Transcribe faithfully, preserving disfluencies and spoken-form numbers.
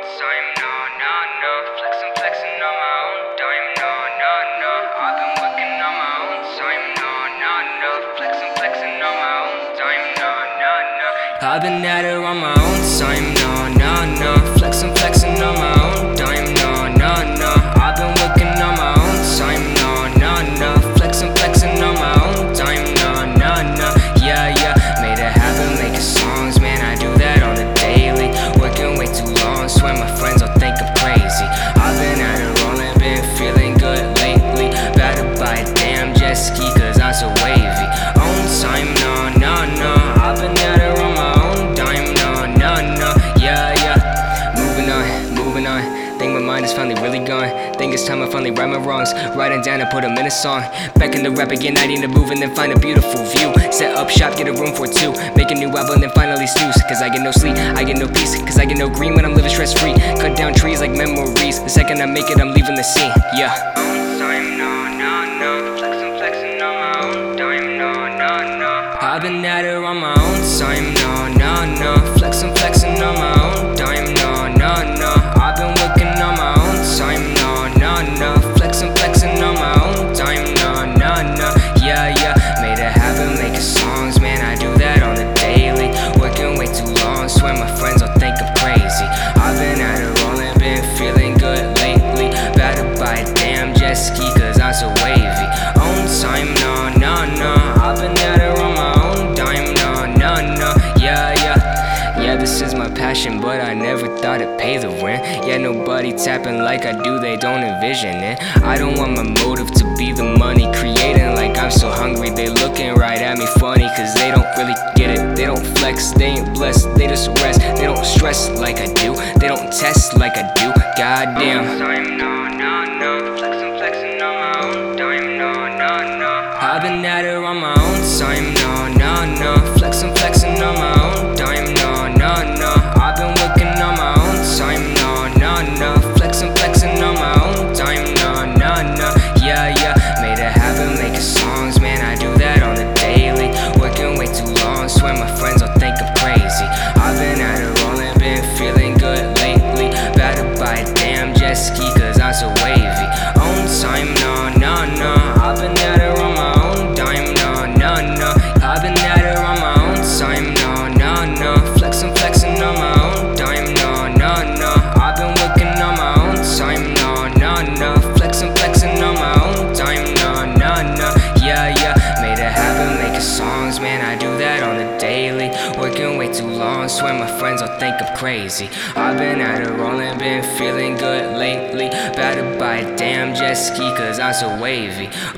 time, no, no, no. Flexing, flexing on my own dime, no, no, no. I've been working on my own time, no, no, no. Flexing, flexing on my own dime, no, no, no. I've been at it on my own time, no, no, no. Flexing, flexing on my own dime, no, no, no. I've been working on my own time, no, no, no. Flexing, flexing on my own dime, no, no, no. Yeah, yeah. Made a habit making songs, man. I do that on the daily. Working way too long, swear my friends will think I'm crazy. I've been at it rolling, been feeling good lately. Better buy a damn jet ski, cause I'm so wavy. Own time, no, no, no. I've been at it on my own dime, no, no, no. Yeah, yeah. Moving on, moving on. Think my mind is finally really gone. Think it's time I finally right my wrongs. Writing down and put them in a song. Back in the rap again, I need to move and then find a beautiful view. Set up shop, get a room for two. Make a new album, then finally snooze. Cause I get no sleep, I get no peace. Cause I get no green when I'm living stress free. Cut down trees like memories. The second I make it, I'm leaving the scene. Yeah. Own time, no, no, no. Flexing, flexing on my own dime, no, no, no. I've been at it on my own time, no, no, no. Flexing, flexing on my own dime, no, no, no. I've been working on my own time, no, no, no. Flexing, flexing on my own dime, no, no, no. Yeah, yeah. Made a habit making songs, man. I do that on the daily. Working way too long, swear my friends will think I'm crazy. I've been at it rolling, been feeling good lately. Better buy a damn jet ski, cause I'm so wavy. Own time, no, no, no. I've been at it on my own dime, no, no, no. Yeah, yeah. Yeah, this is my passion, but I never thought it'd pay the rent. Yeah, nobody tapping like I do, they don't envision it. I don't want my motive to be the money, creating like I'm so hungry. They looking right at me funny, cause they don't really get it. They don't flex, they ain't blessed, they just rest. They don't stress like I do, they don't test like I do. Goddamn. Time, no, no, no. Flexing, flexing on my own dime, no, no, no. I've been at it on my own time, no, no, no. Flexing, flexing on my own dime, no, no, no. I've been working on my own time, no, no, no. Flexing, flexing on my own dime, no, no, no. Yeah, yeah. Made a habit making songs, man. I do that on the daily. Working way too long, swear my friends will think I'm crazy. I've been at it rolling, been feeling good lately. Better buy a damn jet ski, cause I'm so wavy. Own time, no, no, no. I've been at it on my own dime, no, no, no. I've been at it on my own time, no, no, no. Flexing, flexing on my own dime, no, no, no. I've been working on my own time, no, no, no. Flexing, flexing on my own dime, no, no, no. Yeah, yeah. Made a habit making songs, man. I do that on the daily. Working way too long, swear my friends will think I'm crazy. I've been at it rolling, been feeling good lately. Better buy a damn jet ski, cause I'm so wavy.